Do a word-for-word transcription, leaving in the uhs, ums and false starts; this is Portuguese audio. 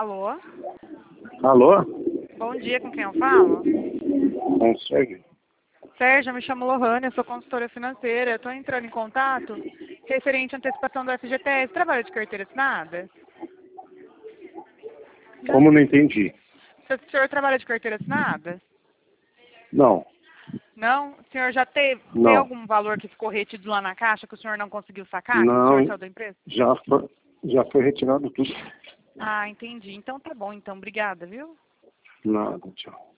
Alô? Alô? Bom dia, com quem eu falo? Consegue? Sérgio, eu me chamo Lohane, eu sou consultora financeira. Eu estou entrando em contato referente à antecipação do F G T S. Trabalho de carteira assinada? Como não entendi? O senhor trabalha de carteira assinada? Não, Não? O senhor já teve tem não, algum valor que ficou retido lá na caixa que o senhor não conseguiu sacar? Que o senhor não, saiu da empresa? já foi, já foi retirado tudo. Ah, entendi. Então tá bom, então. Obrigada, viu? Nada, tchau.